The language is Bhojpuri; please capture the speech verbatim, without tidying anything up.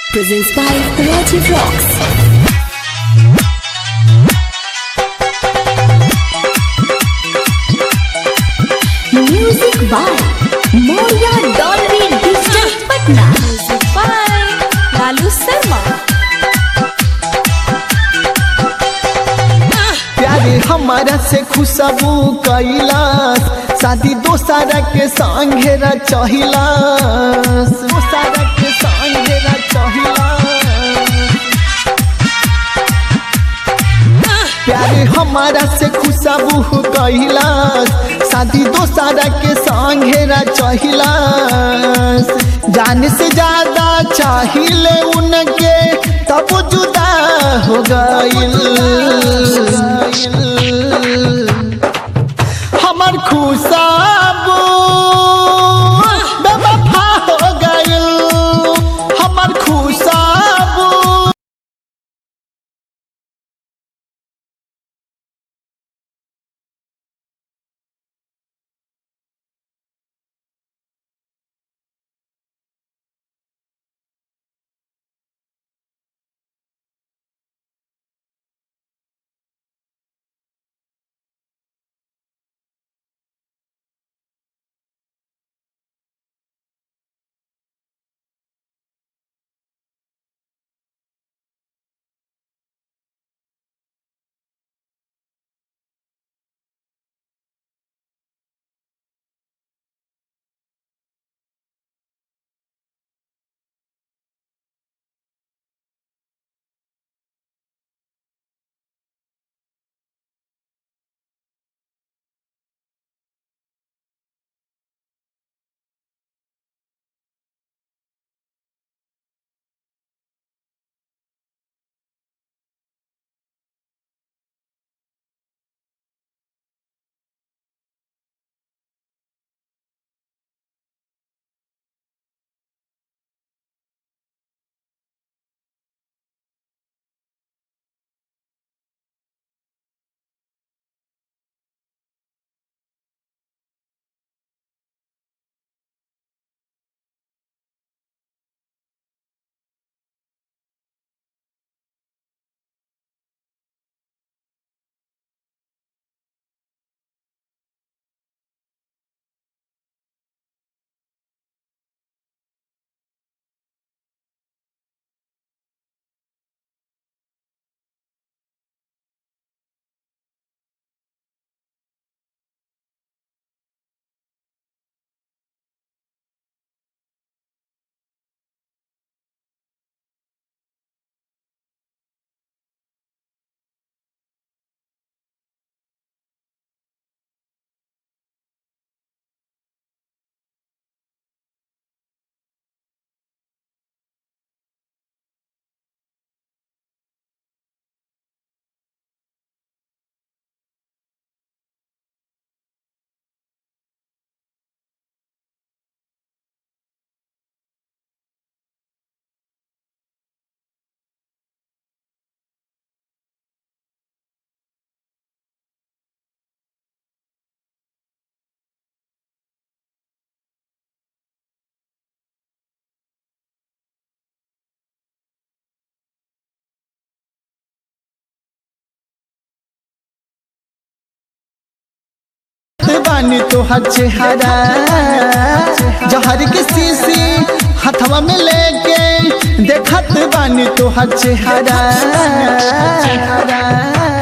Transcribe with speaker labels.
Speaker 1: Presents by Raji Vlogs. Music by Moria Dolby Digital Patna. Music by Lalu Sharma.
Speaker 2: प्यारे हमारा से खुशबू कैलाश शादी दोसारा के संघेरा चहिलास दोसारा के संघेरा चहिलास प्यारे हमारा से खुशबू कैलाश शादी दोसारा के संघेरा चहिलास जान से ज्यादा चाहिए उनके तब जुदा हो गइल हमर खुशबू बेवफा हो गइल हमर खुशबू बानी तोहर चेहरा जहर के शीशी हथवा में लेके देखत बानी तोहर चेहरा